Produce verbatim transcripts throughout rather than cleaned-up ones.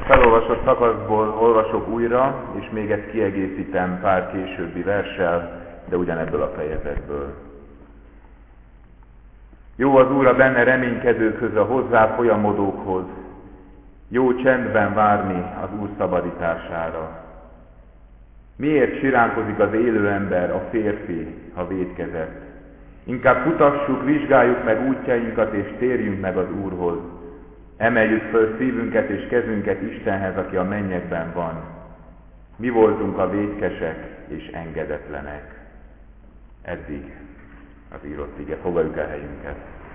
felolvasott szakaszból olvasok újra, és még ezt kiegészítem pár későbbi verssel, de ugyanebből a fejezetből. Jó az Úr a benne reménykedőkhöz, a hozzá folyamodókhoz. Jó csendben várni az Úr szabadítására. Miért siránkozik az élő ember, a férfi, ha vétkezett? Inkább kutassuk, vizsgáljuk meg útjainkat, és térjünk meg az Úrhoz. Emeljük föl szívünket és kezünket Istenhez, aki a mennyekben van. Mi voltunk a vétkesek és engedetlenek. Eddig az írott ige. Foglaljuk el helyünket.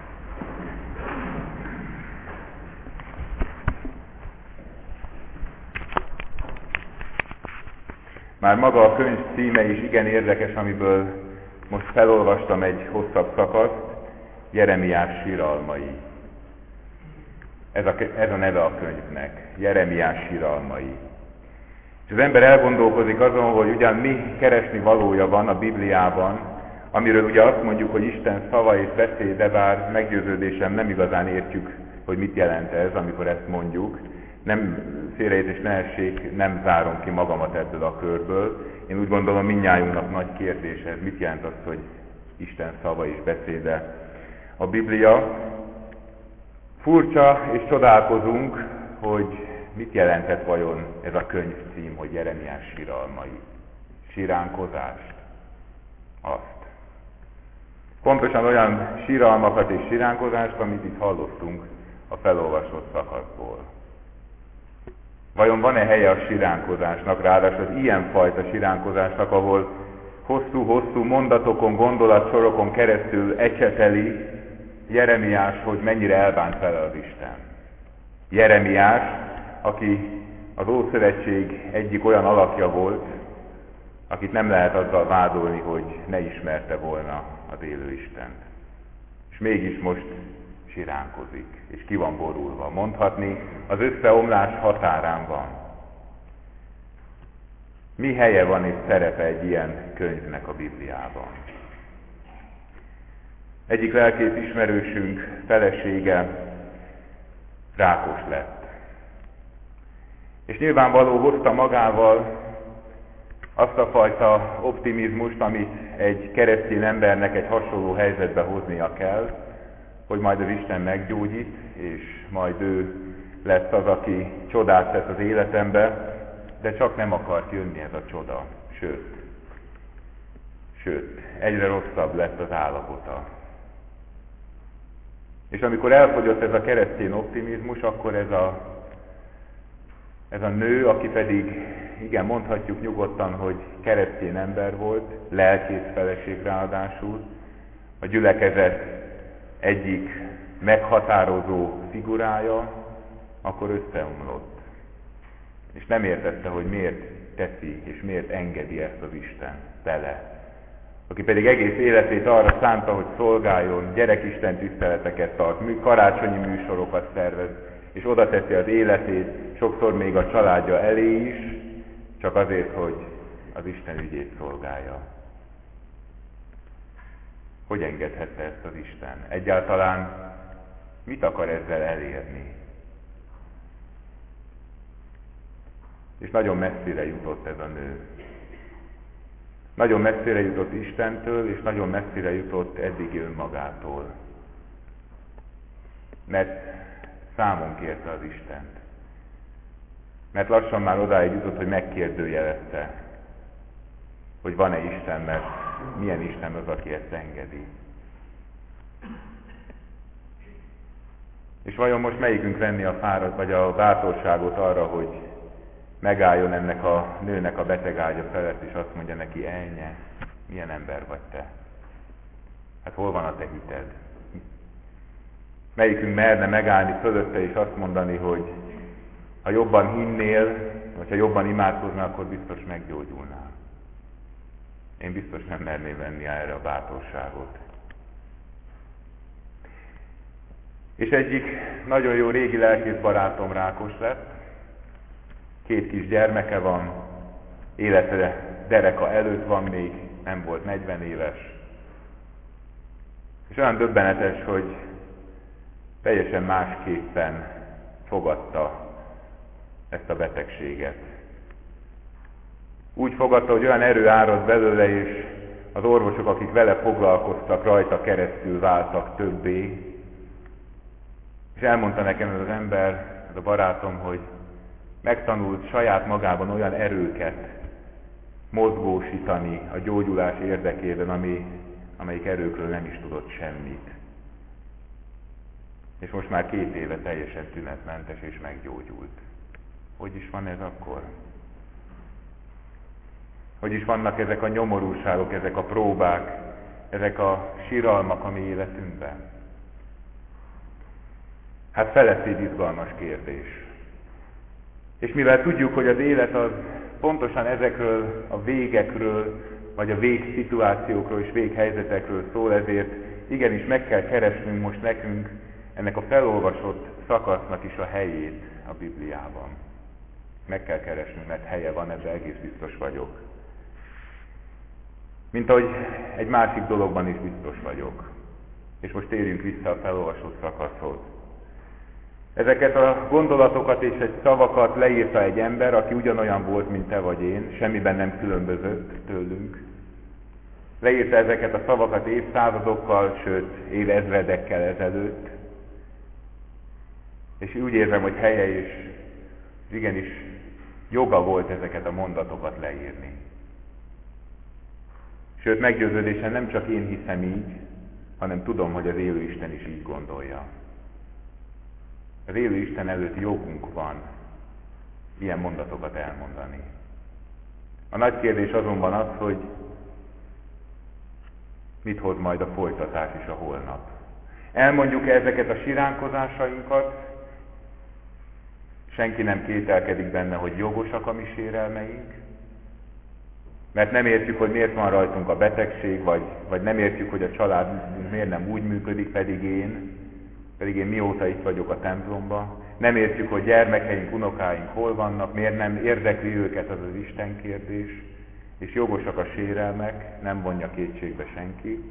Már maga a könyv címe is igen érdekes, amiből most felolvastam egy hosszabb szakaszt, Jeremiás síralmai. Ez a, ez a neve a könyvnek, Jeremiás síralmai. És az ember elgondolkozik azon, hogy ugyan mi keresni valója van a Bibliában, amiről ugye azt mondjuk, hogy Isten szava és beszéde, bár meggyőződésem nem igazán értjük, hogy mit jelent ez, amikor ezt mondjuk. Nem félreértés ne essék, nem zárom ki magamat ebből a körből. Én úgy gondolom, mindnyájunknak nagy kérdés ez, mit jelent az, hogy Isten szava és beszéde. A Biblia furcsa, és csodálkozunk, hogy mit jelentett vajon ez a könyv cím, hogy Jeremiás síralmai. Siránkozást. Azt. Pontosan olyan síralmakat és siránkozást, amit itt hallottunk a felolvasott szakaszból. Vajon van-e helye a siránkozásnak, ráadásul az ilyenfajta siránkozásnak, ahol hosszú-hosszú mondatokon, gondolatsorokon keresztül ecseteli Jeremiás, hogy mennyire elbánt vele az Isten. Jeremiás, aki az Ószövetség egyik olyan alakja volt, akit nem lehet azzal vádolni, hogy ne ismerte volna az élő Istent. És mégis most siránkozik, és ki van borulva. Mondhatni, az összeomlás határán van. Mi helye van és szerepe egy ilyen könyvnek a Bibliában? Egyik lelkész ismerősünk felesége rákos lett. És nyilvánvaló hozta magával azt a fajta optimizmust, amit egy keresztény embernek egy hasonló helyzetbe hoznia kell, hogy majd az Isten meggyógyít, és majd ő lesz az, aki csodát tesz az életembe, de csak nem akart jönni ez a csoda. Sőt, sőt, egyre rosszabb lett az állapota. És amikor elfogyott ez a keresztény optimizmus, akkor ez a, ez a nő, aki pedig, igen, mondhatjuk nyugodtan, hogy keresztény ember volt, lelkész feleség ráadásul, a gyülekezet egyik meghatározó figurája, akkor összeomlott. És nem értette, hogy miért teszi, és miért engedi ezt az Isten bele. Aki pedig egész életét arra szánta, hogy szolgáljon, gyerekisten tiszteleteket tart, karácsonyi műsorokat szervez, és oda teszi az életét, sokszor még a családja elé is, csak azért, hogy az Isten ügyét szolgálja. Hogy engedhette ezt az Isten? Egyáltalán mit akar ezzel elérni? És nagyon messzire jutott ez a nő. Nagyon messzire jutott Istentől, és nagyon messzire jutott eddigi önmagától. Mert számon kérte az Istent. Mert lassan már odáig jutott, hogy megkérdőjelezte, hogy van-e Isten, mert milyen Isten az, aki ezt engedi. És vajon most melyikünk venni a fáradt, vagy a bátorságot arra, hogy megálljon ennek a nőnek a beteg ágya felett, és azt mondja neki, elnye, milyen ember vagy te? Hát hol van a te hited? Melyikünk merne megállni fölötte, és azt mondani, hogy ha jobban hinnél, vagy ha jobban imádkoznál, akkor biztos meggyógyulnál. Én biztos nem merném venni erre a bátorságot. És egyik nagyon jó régi lelkész barátom rákos lett, két kis gyermeke van, élete dereka előtt van még, nem volt negyven éves. És olyan döbbenetes, hogy teljesen másképpen fogadta ezt a betegséget. Úgy fogadta, hogy olyan erő árad belőle, és az orvosok, akik vele foglalkoztak, rajta keresztül váltak többé. És elmondta nekem ez az ember, ez a barátom, hogy megtanult saját magában olyan erőket mozgósítani a gyógyulás érdekében, ami, amelyik erőkről nem is tudott semmit. És most már két éve teljesen tünetmentes és meggyógyult. Hogy is van ez akkor? Hogy is vannak ezek a nyomorúságok, ezek a próbák, ezek a síralmak a mi életünkben? Hát feleszéd izgalmas kérdés. És mivel tudjuk, hogy az élet az pontosan ezekről a végekről, vagy a végszituációkról és véghelyzetekről szól, ezért igenis meg kell keresnünk most nekünk ennek a felolvasott szakasznak is a helyét a Bibliában. Meg kell keresnünk, mert helye van, ebben egész biztos vagyok. Mint ahogy egy másik dologban is biztos vagyok. És most térjünk vissza a felolvasott szakaszhoz. Ezeket a gondolatokat és egy szavakat leírta egy ember, aki ugyanolyan volt, mint te vagy én, semmiben nem különbözött tőlünk. Leírta ezeket a szavakat évszázadokkal, sőt évezredekkel ezelőtt. És úgy érzem, hogy helye és igenis joga volt ezeket a mondatokat leírni. Sőt, meggyőződésen nem csak én hiszem így, hanem tudom, hogy az élő Isten is így gondolja. Az élő Isten előtt jogunk van ilyen mondatokat elmondani. A nagy kérdés azonban az, hogy mit hoz majd a folytatás és a holnap. Elmondjuk-e ezeket a siránkozásainkat? Senki nem kételkedik benne, hogy jogosak a mi sérelmeink, mert nem értjük, hogy miért van rajtunk a betegség, vagy, vagy nem értjük, hogy a család miért nem úgy működik, pedig én, pedig én mióta itt vagyok a templomban. Nem értjük, hogy gyermekeink, unokáink hol vannak, miért nem érdekli őket az az Isten kérdés, és jogosak a sérelmek, nem vonja kétségbe senki.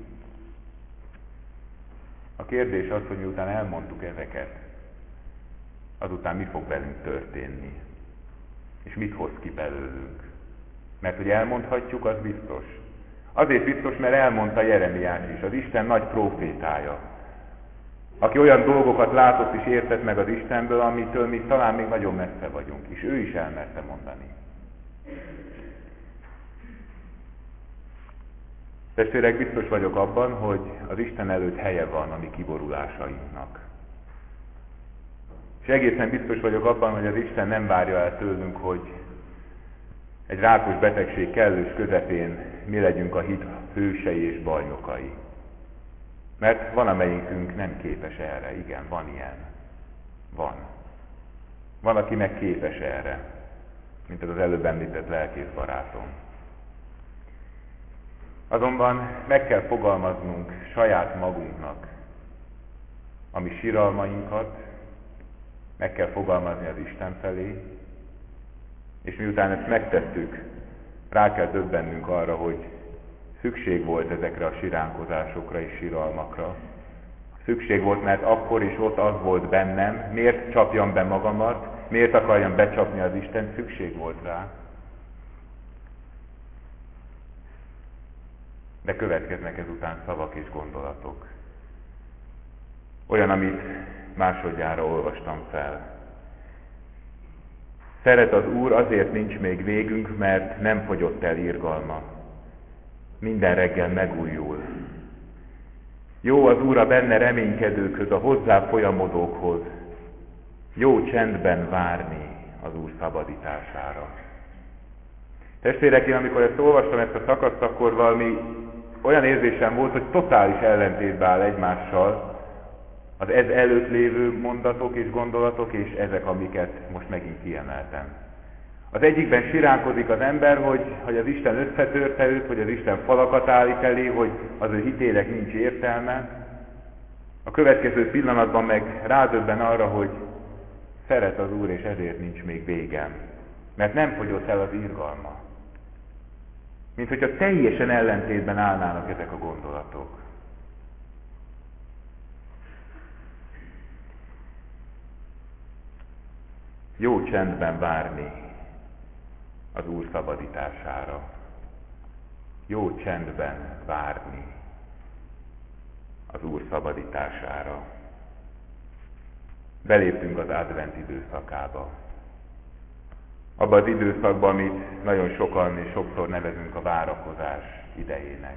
A kérdés az, hogy miután elmondtuk ezeket, azután mi fog velünk történni, és mit hoz ki belőlünk. Mert hogy elmondhatjuk, az biztos. Azért biztos, mert elmondta Jeremiás is, az Isten nagy prófétája, aki olyan dolgokat látott és értett meg az Istenből, amitől mi talán még nagyon messze vagyunk, és ő is elmerte mondani. Testvérek, biztos vagyok abban, hogy az Isten előtt helye van a mi kiborulásainknak. És egészen biztos vagyok abban, hogy az Isten nem várja el tőlünk, hogy egy rákos betegség kellős közepén mi legyünk a hit hősei és bajnokai. Mert van, amelyikünk nem képes erre. Igen, van ilyen. Van. Van, aki meg képes erre, mint az az előbb említett lelkész barátom. Azonban meg kell fogalmaznunk saját magunknak a mi siralmainkat, meg kell fogalmazni az Isten felé, és miután ezt megtettük, rá kell döbbennünk arra, hogy szükség volt ezekre a siránkozásokra és siralmakra. Szükség volt, mert akkor is ott az volt bennem, miért csapjam be magamat, miért akarjam becsapni az Isten, szükség volt rá. De következnek ezután szavak és gondolatok. Olyan, amit másodjára olvastam fel. Szeret az Úr, azért nincs még végünk, mert nem fogyott el irgalma. Minden reggel megújul. Jó az Úr a benne reménykedőkhöz, a hozzá folyamodókhoz. Jó csendben várni az Úr szabadítására. Testvérek, én amikor ezt olvastam, ezt a szakaszt, akkor valami olyan érzésem volt, hogy totális ellentétben áll egymással az ez előtt lévő mondatok és gondolatok, és ezek, amiket most megint kiemeltem. Az egyikben siránkozik az ember, hogy, hogy az Isten összetörte őt, hogy az Isten falakat állít elé, hogy az ő hitének nincs értelme. A következő pillanatban meg rádöbben arra, hogy szeret az Úr, és ezért nincs még végem. Mert nem fogyott el az irgalma. Mint hogyha teljesen ellentétben állnának ezek a gondolatok. Jó csendben várni az Úr szabadítására. Jó csendben várni az Úr szabadítására. Beléptünk az advent időszakába. Abba az időszakban, amit nagyon sokan és sokszor nevezünk a várakozás idejének.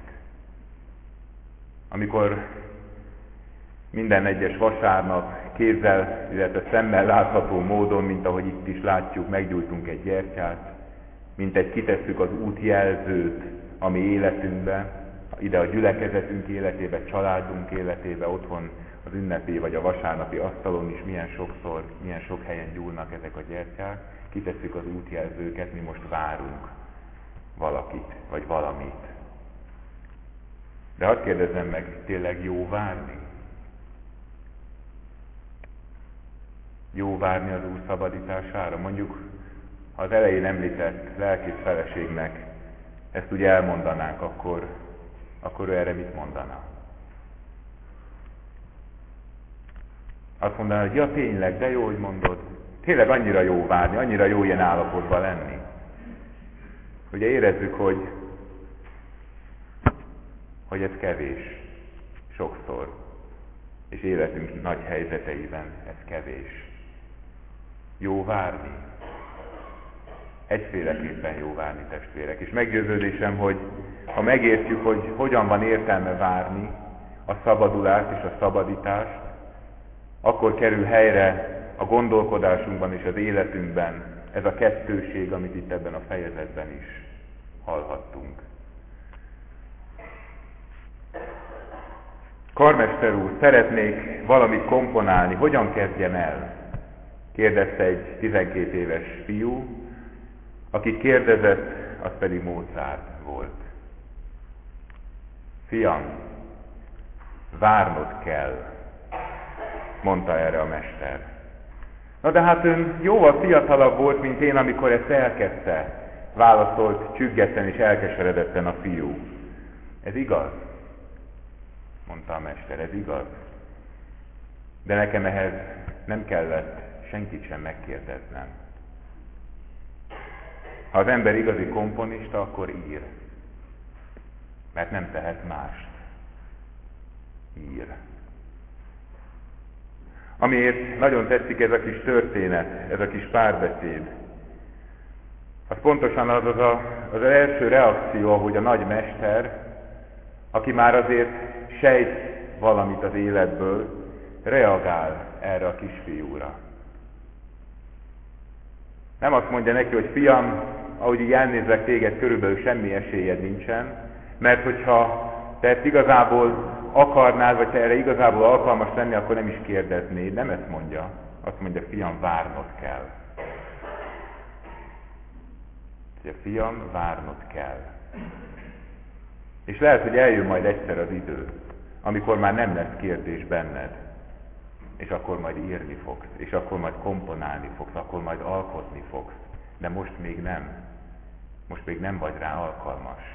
Amikor minden egyes vasárnap kézzel, illetve szemmel látható módon, mint ahogy itt is látjuk, meggyújtunk egy gyertyát, mint egy kitesszük az útjelzőt a mi életünkbe, ide a gyülekezetünk életébe, családunk életébe, otthon az ünnepi vagy a vasárnapi asztalon is milyen sokszor, milyen sok helyen gyúlnak ezek a gyertyák, kitesszük az útjelzőket, mi most várunk valakit, vagy valamit. De hadd kérdezzem meg, tényleg jó várni? Jó várni az Úr szabadítására? Mondjuk, ha az elején említett lelkész feleségnek ezt ugye elmondanánk, akkor, akkor ő erre mit mondana? Azt mondaná, hogy ja tényleg, de jó, hogy mondod. Tényleg annyira jó várni, annyira jó ilyen állapotban lenni. Ugye érezzük, hogy, hogy ez kevés sokszor. És életünk nagy helyzeteiben ez kevés. Jó várni. Egyféleképpen jó várni, testvérek. És meggyőződésem, hogy ha megértjük, hogy hogyan van értelme várni a szabadulást és a szabadítást, akkor kerül helyre a gondolkodásunkban és az életünkben ez a kettőség, amit itt ebben a fejezetben is hallhattunk. Karmester úr, szeretnék valamit komponálni, hogyan kezdjem el? Kérdezte egy tizenkét éves fiú, aki kérdezett, az pedig Mozart volt. Fiam, várnod kell, mondta erre a mester. Na de hát ön jóval fiatalabb volt, mint én, amikor ezt elkezdte, válaszolt csüggeten és elkeseredetten a fiú. Ez igaz, mondta a mester, ez igaz. De nekem ehhez nem kellett senkit sem megkérdeznem. Ha az ember igazi komponista, akkor ír. Mert nem tehet mást. Ír. Amiért nagyon tetszik ez a kis történet, ez a kis párbeszéd, az pontosan az az, a, az első reakció, ahogy a nagy mester, aki már azért sejt valamit az életből, reagál erre a kisfiúra. Nem azt mondja neki, hogy fiam, ahogy így elnézlek téged, körülbelül semmi esélyed nincsen, mert hogyha te ezt igazából akarnád, vagy te erre igazából alkalmas lenni, akkor nem is kérdeznéd. Nem ezt mondja. Azt mondja, fiam, várnod kell. Mondja, fiam, várnod kell. És lehet, hogy eljön majd egyszer az idő, amikor már nem lesz kérdés benned, és akkor majd írni fogsz, és akkor majd komponálni fogsz, akkor majd alkotni fogsz, de most még nem. Most még nem vagy rá alkalmas.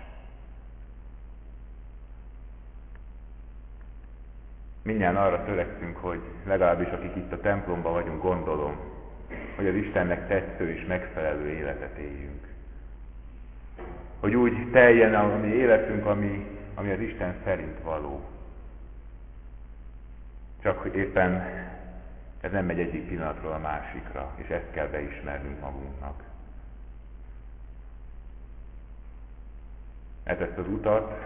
Mindjárt arra törekszünk, hogy legalábbis akik itt a templomban vagyunk, gondolom, hogy az Istennek tetsző és megfelelő életet éljünk. Hogy úgy teljen a mi életünk, ami, ami az Isten szerint való. Csak éppen ez nem megy egyik pillanatról a másikra, és ezt kell beismernünk magunknak. Ez ezt az utat,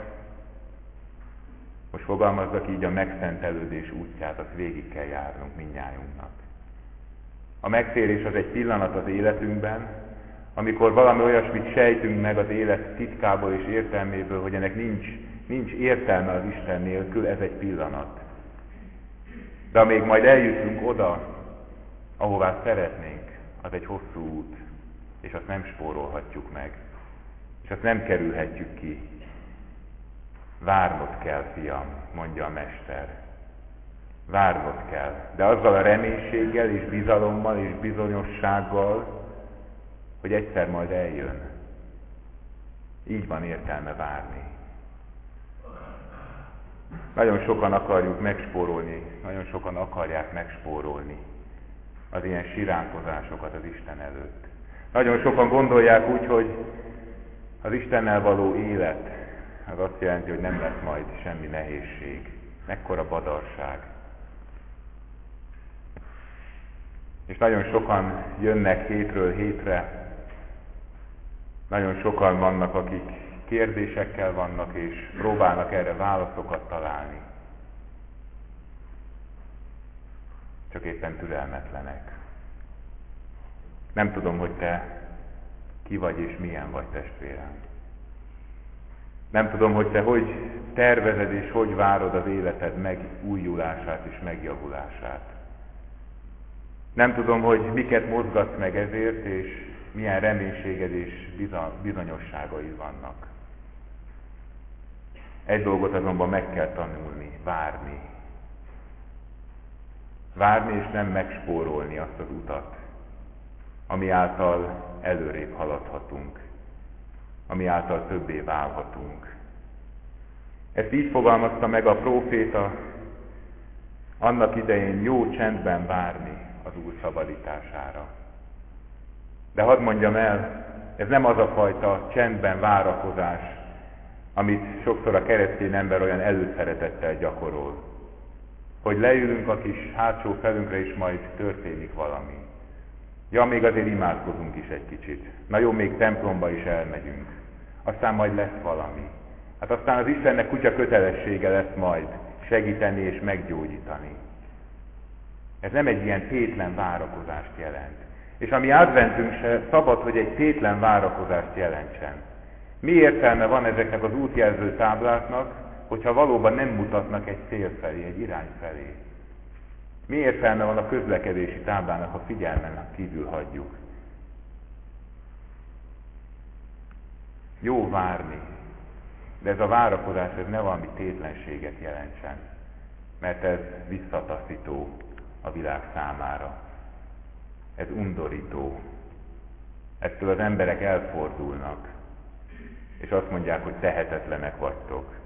most fogalmazzak így, a megszentelődés útját, azt végig kell járnunk mindnyájunknak. A megtérés az egy pillanat az életünkben, amikor valami olyasmit sejtünk meg az élet titkából és értelméből, hogy ennek nincs, nincs értelme az Isten nélkül, ez egy pillanat. De amíg majd eljutunk oda, ahová szeretnénk, az egy hosszú út, és azt nem spórolhatjuk meg, és azt nem kerülhetjük ki. Várnod kell, fiam, mondja a mester. Várnod kell, de azzal a reménységgel és bizalommal és bizonyossággal, hogy egyszer majd eljön. Így van értelme várni. Nagyon sokan akarjuk megspórolni, nagyon sokan akarják megspórolni az ilyen siránkozásokat az Isten előtt. Nagyon sokan gondolják úgy, hogy az Istennel való élet az azt jelenti, hogy nem lesz majd semmi nehézség. Mekkora badarság. És nagyon sokan jönnek hétről hétre, nagyon sokan vannak, akik kérdésekkel vannak, és próbálnak erre válaszokat találni. Csak éppen türelmetlenek. Nem tudom, hogy te ki vagy és milyen vagy, testvérem. Nem tudom, hogy te hogy tervezed és hogy várod az életed megújulását és megjavulását. Nem tudom, hogy miket mozgatsz meg ezért, és milyen reménységed és bizonyosságaid vannak. Egy dolgot azonban meg kell tanulni, várni. Várni és nem megspórolni azt az utat, ami által előrébb haladhatunk, ami által többé válhatunk. Ezt így fogalmazta meg a próféta, annak idején jó csendben várni az Úr szabadítására. De hadd mondjam el, ez nem az a fajta csendben várakozás, amit sokszor a keresztény ember olyan előszeretettel gyakorol. Hogy leülünk a kis hátsó felünkre, és majd történik valami. Ja, még azért imádkozunk is egy kicsit. Na jó, még templomba is elmegyünk. Aztán majd lesz valami. Hát aztán az Istennek kutya kötelessége lesz majd segíteni és meggyógyítani. Ez nem egy ilyen tétlen várakozást jelent. És a mi adventünk se szabad, hogy egy tétlen várakozást jelentsen. Mi értelme van ezeknek az útjelző tábláknak, hogyha valóban nem mutatnak egy cél felé, egy irány felé? Mi értelme van a közlekedési táblának, ha figyelmen kívül hagyjuk? Jó várni, de ez a várakozás ez ne valami tétlenséget jelentsen, mert ez visszataszító a világ számára. Ez undorító. Ettől az emberek elfordulnak, és azt mondják, hogy tehetetlenek vagytok.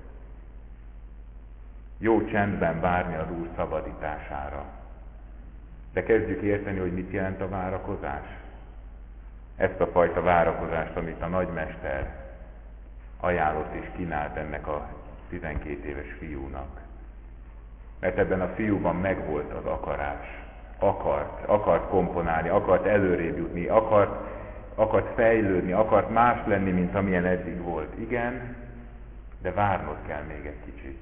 Jó csendben várni az Úr szabadítására. De kezdjük érteni, hogy mit jelent a várakozás. Ezt a fajta várakozást, amit a nagymester ajánlott és kínált ennek a tizenkét éves fiúnak. Mert ebben a fiúban megvolt az akarás. Akart, akart komponálni, akart előrébb jutni, akart, akart fejlődni, akart más lenni, mint amilyen eddig volt. Igen, de várnod kell még egy kicsit.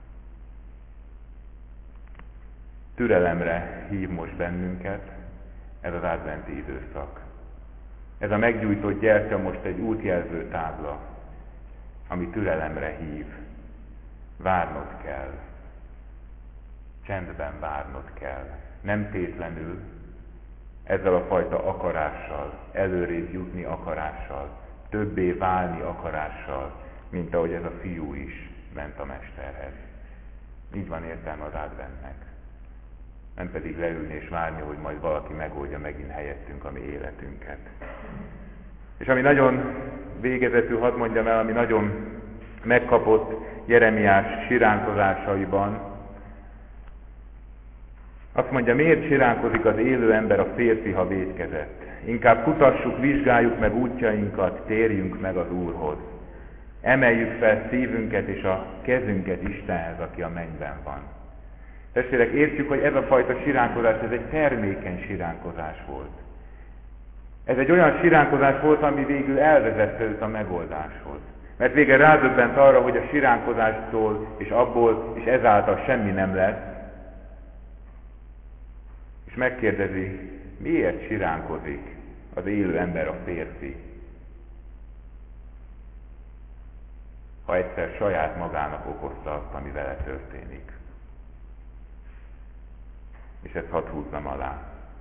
Türelemre hív most bennünket ez az adventi időszak. Ez a meggyújtott gyertya most egy útjelző tábla, ami türelemre hív. Várnod kell. Csendben várnod kell. Nem tétlenül, ezzel a fajta akarással, előrébb jutni akarással, többé válni akarással, mint ahogy ez a fiú is ment a mesterhez. Így van értelme az adventnek. Nem pedig leülni és várni, hogy majd valaki megoldja megint helyettünk a mi életünket. És ami nagyon végezetül, hadd mondjam el, ami nagyon megkapott Jeremiás siránkozásaiban, azt mondja, miért siránkozik az élő ember a férfi, ha vétkezett? Inkább kutassuk, vizsgáljuk meg útjainkat, térjünk meg az Úrhoz. Emeljük fel szívünket és a kezünket Istenhez, aki a mennyben van. Testvérek, értjük, hogy ez a fajta siránkozás, ez egy termékeny siránkozás volt. Ez egy olyan siránkozás volt, ami végül elvezette őt a megoldáshoz. Mert végre rádöbbent arra, hogy a siránkozástól és abból és ezáltal semmi nem lesz. És megkérdezi, miért siránkozik az élő ember, a férfi, ha egyszer saját magának okozta azt, ami vele történik. És ezt hadd húzzam alá.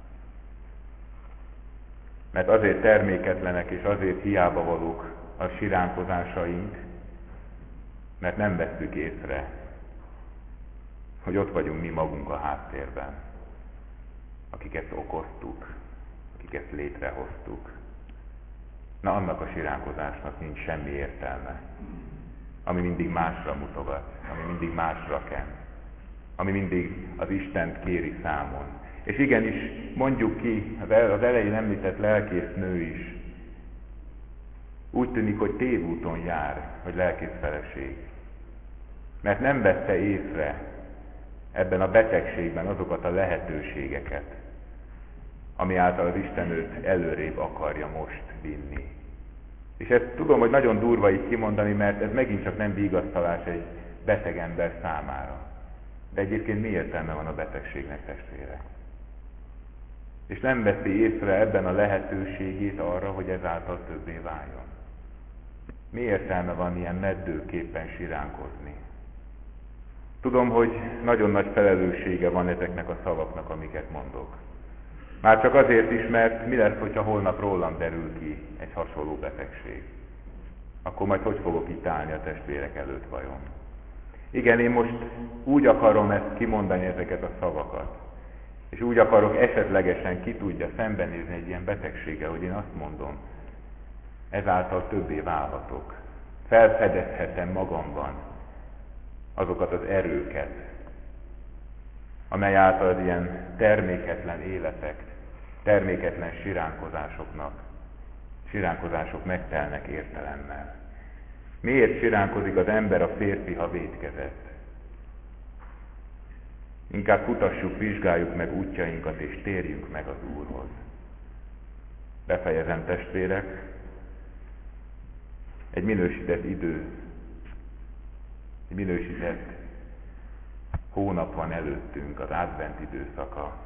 Mert azért terméketlenek és azért hiába valók a siránkozásaink, mert nem vesszük észre, hogy ott vagyunk mi magunk a háttérben, akik ezt okoztuk, akik ezt létrehoztuk. Na, annak a siránkozásnak nincs semmi értelme, ami mindig másra mutogat, ami mindig másra ken, ami mindig az Istent kéri számon. És igenis, mondjuk ki, az elején említett lelkésznő is úgy tűnik, hogy tévúton jár, hogy lelkészfeleség. Mert nem vette észre ebben a betegségben azokat a lehetőségeket, ami által az Isten őt előrébb akarja most vinni. És ezt tudom, hogy nagyon durva így kimondani, mert ez megint csak nem vigasztalás egy beteg ember számára. De egyébként mi értelme van a betegségnek, testvérek? És nem veszi észre ebben a lehetőségét arra, hogy ezáltal többé váljon. Mi értelme van ilyen meddőképpen siránkozni? Tudom, hogy nagyon nagy felelőssége van ezeknek a szavaknak, amiket mondok. Már csak azért is, mert mi lesz, hogyha holnap rólam derül ki egy hasonló betegség? Akkor majd hogy fogok itt állni a testvérek előtt vajon? Igen, én most úgy akarom ezt kimondani, ezeket a szavakat. És úgy akarok esetlegesen, ki tudja, szembenézni egy ilyen betegséggel, hogy én azt mondom, ezáltal többé válhatok. Felfedezhetem magamban azokat az erőket, amely által az ilyen terméketlen életek, terméketlen siránkozásoknak, siránkozások megtelnek értelemmel. Miért siránkozik az ember, a férfi, ha vétkezett? Inkább kutassuk, vizsgáljuk meg útjainkat, és térjünk meg az Úrhoz. Befejezem, testvérek, egy minősített idő, egy minősített hónap van előttünk, az advent időszaka.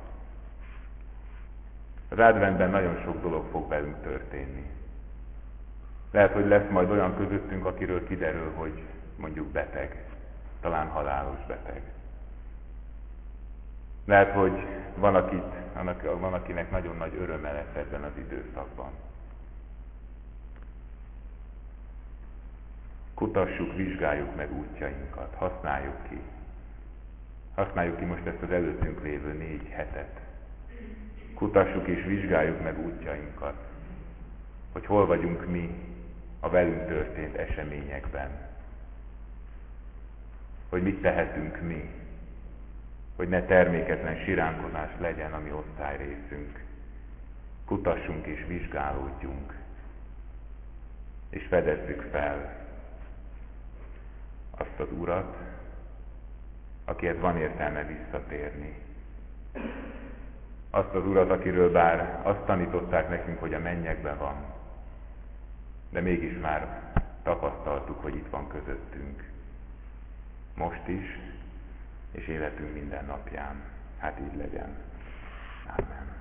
Az adventben nagyon sok dolog fog velünk történni. Lehet, hogy lesz majd olyan közöttünk, akiről kiderül, hogy mondjuk beteg, talán halálos beteg. Lehet, hogy van, akit, van akinek nagyon nagy öröme lesz ebben az időszakban. Kutassuk, vizsgáljuk meg útjainkat, használjuk ki. Használjuk ki most ezt az előttünk lévő négy hetet. Kutassuk és vizsgáljuk meg útjainkat, hogy hol vagyunk mi a velünk történt eseményekben. Hogy mit tehetünk mi, hogy ne terméketlen siránkozás legyen a mi osztályrészünk. Kutassunk és vizsgálódjunk, és fedezzük fel azt az Urat, akihez van értelme visszatérni. Azt az Urat, akiről bár azt tanították nekünk, hogy a mennyekben van, de mégis már tapasztaltuk, hogy itt van közöttünk. Most is, és életünk minden napján. Hát így legyen. Amen.